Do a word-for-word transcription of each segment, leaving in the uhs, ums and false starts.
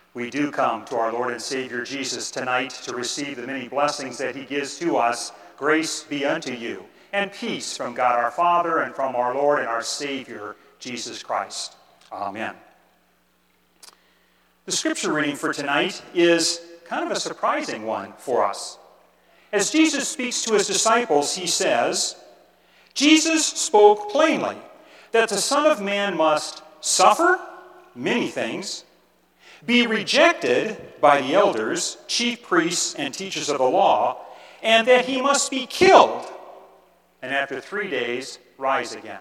We do come to our Lord and Savior Jesus tonight to receive the many blessings that he gives to us. Grace be unto you, and peace from God our Father and from our Lord and our Savior, Jesus Christ. Amen. The scripture reading for tonight is kind of a surprising one for us. As Jesus speaks to his disciples, he says, Jesus spoke plainly that the Son of Man must suffer many things, be rejected by the elders, chief priests, and teachers of the law, and that he must be killed, and after three days rise again.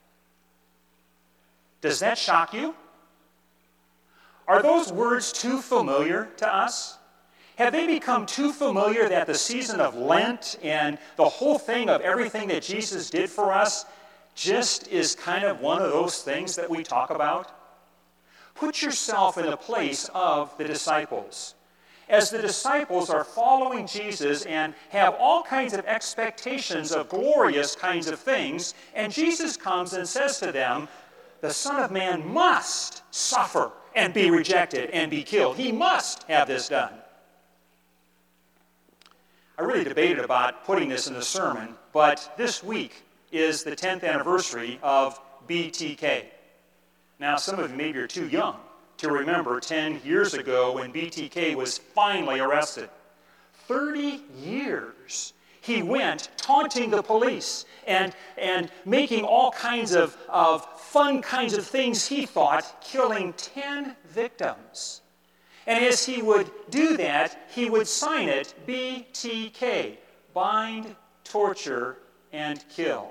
Does that shock you? Are those words too familiar to us? Have they become too familiar that the season of Lent and the whole thing of everything that Jesus did for us just is kind of one of those things that we talk about? Put yourself in the place of the disciples. As the disciples are following Jesus and have all kinds of expectations of glorious kinds of things, and Jesus comes and says to them, the Son of Man must suffer and be rejected and be killed. He must have this done. I really debated about putting this in the sermon, but this week is the tenth anniversary of B T K. Now, some of you maybe are too young to remember ten years ago when B T K was finally arrested. thirty years he went taunting the police and, and making all kinds of, of fun kinds of things, he thought, killing ten victims. And as he would do that, he would sign it B T K, bind, torture, and kill.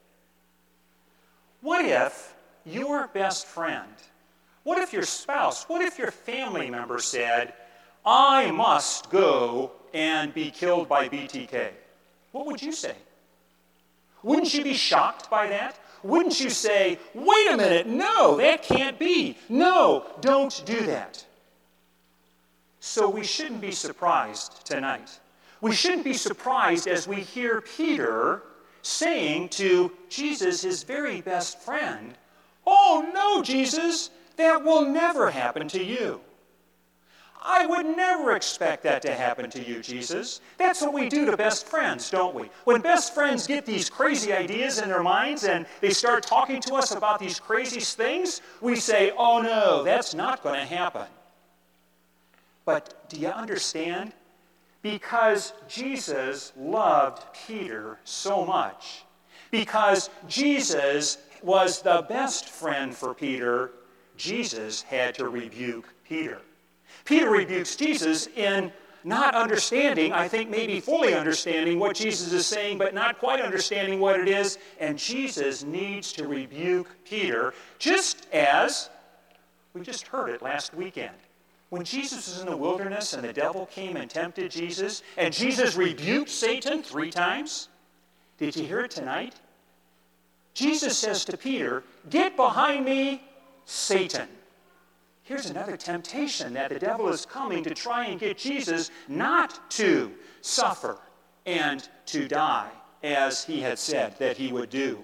What if your best friend, what if your spouse, what if your family member said, I must go and be killed by B T K? What would you say? Wouldn't you be shocked by that? Wouldn't you say, wait a minute, no, that can't be. No, don't do that. So we shouldn't be surprised tonight. We shouldn't be surprised as we hear Peter saying to Jesus, his very best friend, oh no, Jesus, that will never happen to you. I would never expect that to happen to you, Jesus. That's what we do to best friends, don't we? When best friends get these crazy ideas in their minds and they start talking to us about these crazy things, we say, oh no, that's not going to happen. But do you understand? Because Jesus loved Peter so much, because Jesus was the best friend for Peter, Jesus had to rebuke Peter. Peter rebukes Jesus in not understanding, I think maybe fully understanding what Jesus is saying, but not quite understanding what it is. And Jesus needs to rebuke Peter, just as we just heard it last weekend. When Jesus was in the wilderness and the devil came and tempted Jesus, and Jesus rebuked Satan three times. Did you hear it tonight? Jesus says to Peter, get behind me, Satan. Here's another temptation that the devil is coming to try and get Jesus not to suffer and to die, as he had said that he would do.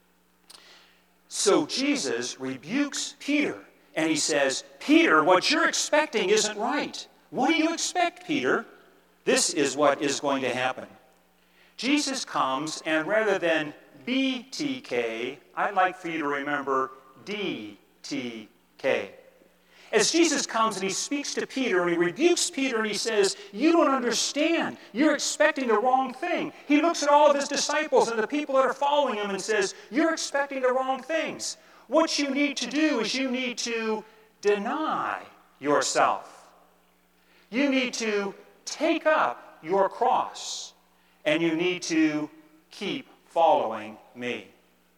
So Jesus rebukes Peter, and he says, Peter, what you're expecting isn't right. What do you expect, Peter? This is what is going to happen. Jesus comes, and rather than B T K, I'd like for you to remember D T K. As Jesus comes and he speaks to Peter and he rebukes Peter and he says, you don't understand. You're expecting the wrong thing. He looks at all of his disciples and the people that are following him and says, you're expecting the wrong things. What you need to do is you need to deny yourself. You need to take up your cross and you need to keep following me.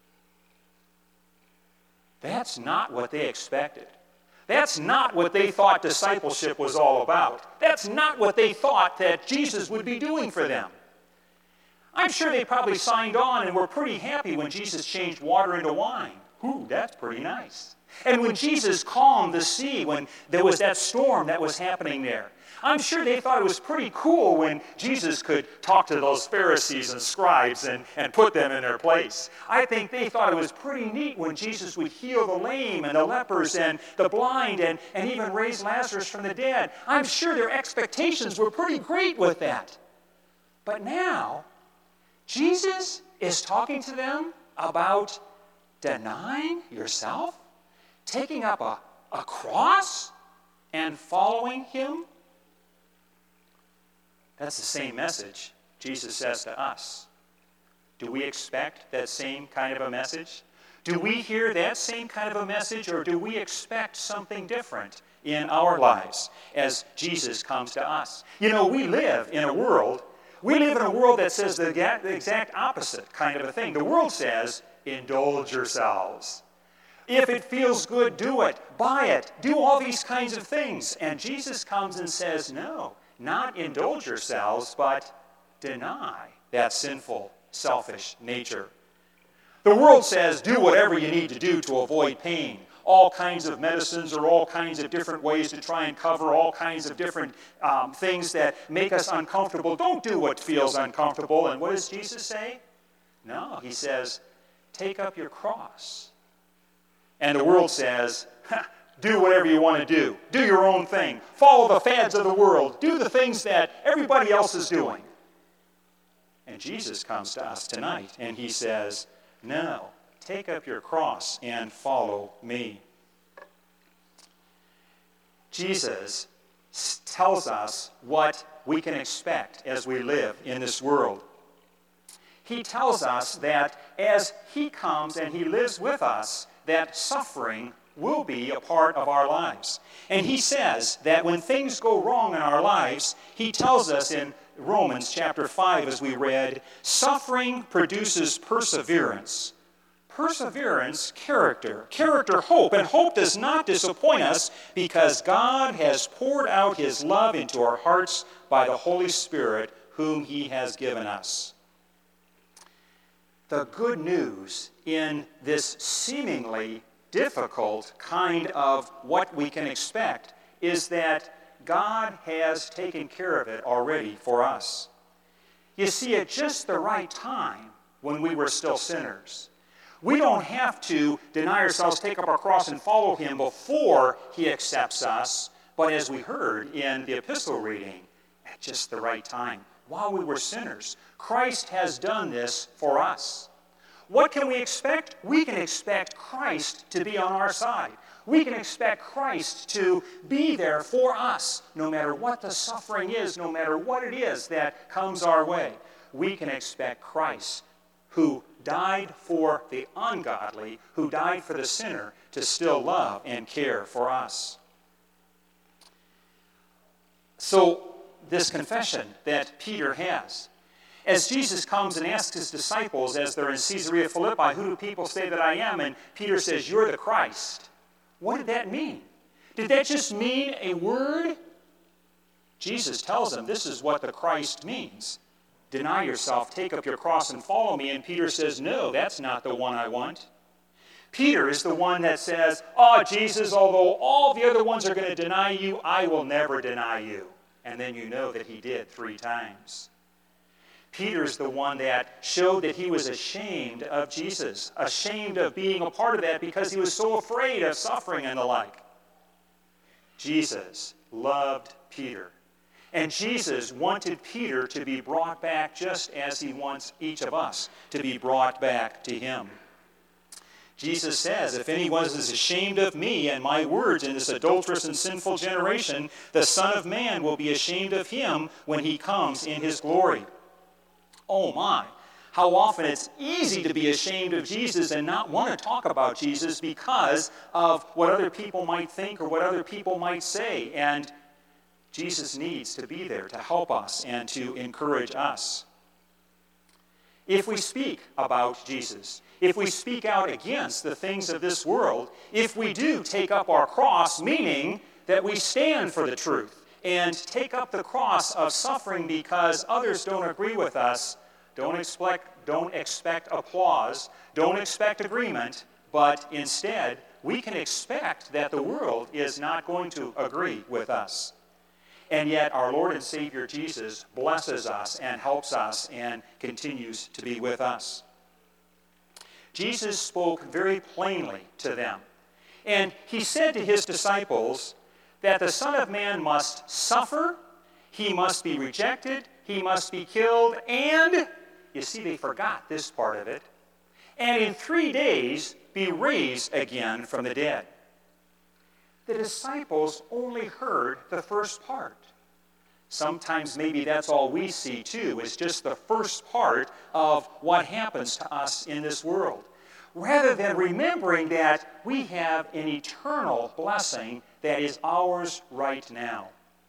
That's not what they expected. That's not what they thought discipleship was all about. That's not what they thought that Jesus would be doing for them. I'm sure they probably signed on and were pretty happy when Jesus changed water into wine. Ooh, that's pretty nice. And when Jesus calmed the sea, when there was that storm that was happening there, I'm sure they thought it was pretty cool when Jesus could talk to those Pharisees and scribes and, and put them in their place. I think they thought it was pretty neat when Jesus would heal the lame and the lepers and the blind and, and even raise Lazarus from the dead. I'm sure their expectations were pretty great with that. But now, Jesus is talking to them about denying yourself, taking up a, a cross, and following him. That's the same message Jesus says to us. Do we expect that same kind of a message? Do we hear that same kind of a message, or do we expect something different in our lives as Jesus comes to us? You know, we live in a world, we live in a world that says the, the exact opposite kind of a thing. The world says, indulge yourselves. If it feels good, do it. Buy it. Do all these kinds of things. And Jesus comes and says, no, not indulge yourselves, but deny that sinful, selfish nature. The world says, do whatever you need to do to avoid pain. All kinds of medicines or all kinds of different ways to try and cover all kinds of different um, things that make us uncomfortable. Don't do what feels uncomfortable. And what does Jesus say? No, he says, take up your cross. And the world says, do whatever you want to do. Do your own thing. Follow the fads of the world. Do the things that everybody else is doing. And Jesus comes to us tonight and he says, no, take up your cross and follow me. Jesus tells us what we can expect as we live in this world. He tells us that as he comes and he lives with us, that suffering will be a part of our lives. And he says that when things go wrong in our lives, he tells us in Romans chapter five, as we read, suffering produces perseverance. Perseverance, character. Character, hope. And hope does not disappoint us because God has poured out his love into our hearts by the Holy Spirit, whom he has given us. The good news in this seemingly difficult kind of what we can expect is that God has taken care of it already for us. You see, at just the right time, when we were still sinners, we don't have to deny ourselves, take up our cross, and follow him before he accepts us, but as we heard in the epistle reading, at just the right time, while we were sinners, Christ has done this for us. What can we expect? We can expect Christ to be on our side. We can expect Christ to be there for us, no matter what the suffering is, no matter what it is that comes our way. We can expect Christ, who died for the ungodly, who died for the sinner, to still love and care for us. So, this confession that Peter has, as Jesus comes and asks his disciples as they're in Caesarea Philippi, who do people say that I am? And Peter says, you're the Christ. What did that mean? Did that just mean a word? Jesus tells them this is what the Christ means. Deny yourself, take up your cross, and follow me. And Peter says, no, that's not the one I want. Peter is the one that says, oh, Jesus, although all the other ones are going to deny you, I will never deny you. And then you know that he did three times. Peter is the one that showed that he was ashamed of Jesus, ashamed of being a part of that because he was so afraid of suffering and the like. Jesus loved Peter. And Jesus wanted Peter to be brought back just as he wants each of us to be brought back to him. Jesus says, if anyone is ashamed of me and my words in this adulterous and sinful generation, the Son of Man will be ashamed of him when he comes in his glory. Oh my, how often it's easy to be ashamed of Jesus and not want to talk about Jesus because of what other people might think or what other people might say. And Jesus needs to be there to help us and to encourage us. If we speak about Jesus, if we speak out against the things of this world, if we do take up our cross, meaning that we stand for the truth, and take up the cross of suffering because others don't agree with us, don't expect, don't expect applause, don't expect agreement, but instead we can expect that the world is not going to agree with us. And yet our Lord and Savior Jesus blesses us and helps us and continues to be with us. Jesus spoke very plainly to them. And he said to his disciples that the Son of Man must suffer, he must be rejected, he must be killed, and, you see, they forgot this part of it, and in three days be raised again from the dead. The disciples only heard the first part. Sometimes maybe that's all we see too, is just the first part of what happens to us in this world, rather than remembering that we have an eternal blessing that is ours right now.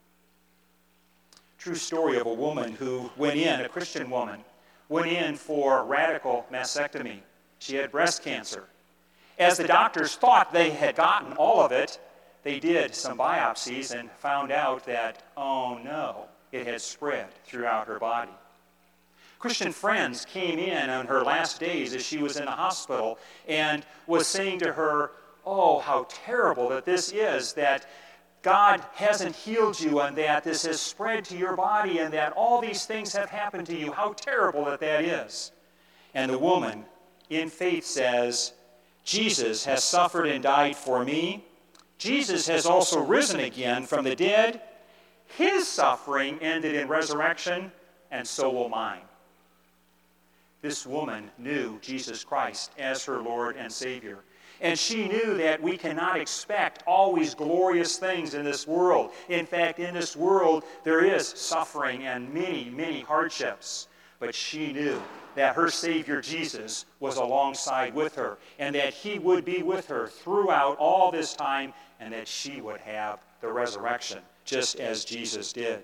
True story of a woman who went in, a Christian woman, went in for radical mastectomy. She had breast cancer. As the doctors thought they had gotten all of it, they did some biopsies and found out that, oh no, it had spread throughout her body. Christian friends came in on her last days as she was in the hospital and was saying to her, oh, how terrible that this is, that God hasn't healed you and that this has spread to your body and that all these things have happened to you. How terrible that that is. And the woman, in faith, says, Jesus has suffered and died for me. Jesus has also risen again from the dead. His suffering ended in resurrection, and so will mine. This woman knew Jesus Christ as her Lord and Savior. And she knew that we cannot expect always glorious things in this world. In fact, in this world, there is suffering and many, many hardships. But she knew that her Savior Jesus was alongside with her, and that he would be with her throughout all this time, and that she would have the resurrection, just as Jesus did.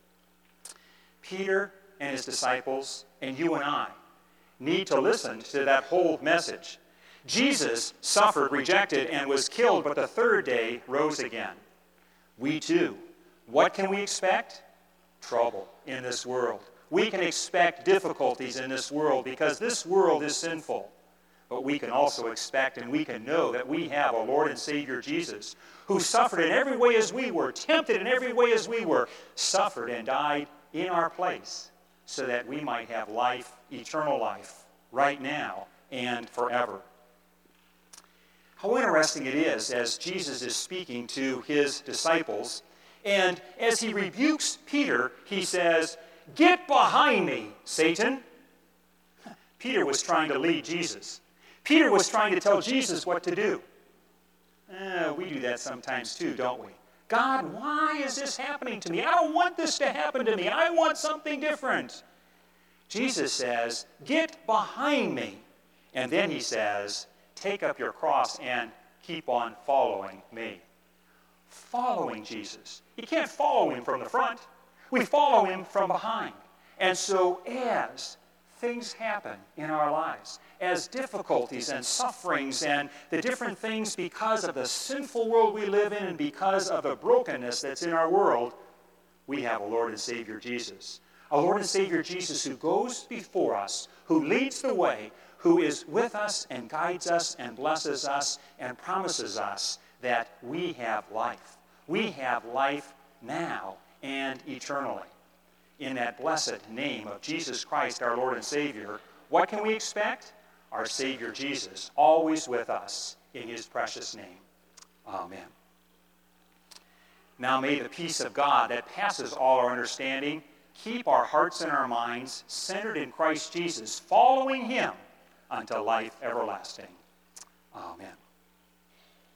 Peter and his disciples, and you and I, need to listen to that whole message. Jesus suffered, rejected, and was killed, but the third day rose again. We too. What can we expect? Trouble in this world. We can expect difficulties in this world because this world is sinful. But we can also expect and we can know that we have a Lord and Savior Jesus who suffered in every way as we were, tempted in every way as we were, suffered and died in our place so that we might have life, eternal life, right now and forever. How interesting it is as Jesus is speaking to his disciples, and as he rebukes Peter, he says, "Get behind me, Satan." Peter was trying to lead Jesus. Peter was trying to tell Jesus what to do. Eh, we do that sometimes too, don't we? God, why is this happening to me? I don't want this to happen to me. I want something different. Jesus says, "Get behind me." And then he says, "Take up your cross and keep on following me." Following Jesus. You can't follow him from the front. We follow him from behind. And so as things happen in our lives, as difficulties and sufferings and the different things because of the sinful world we live in and because of the brokenness that's in our world, we have a Lord and Savior Jesus. A Lord and Savior Jesus who goes before us, who leads the way, who is with us and guides us and blesses us and promises us that we have life. We have life now and eternally. In that blessed name of Jesus Christ, our Lord and Savior, what can we expect? Our Savior Jesus, always with us in his precious name. Amen. Now may the peace of God that passes all our understanding keep our hearts and our minds centered in Christ Jesus, following him unto life everlasting. Amen.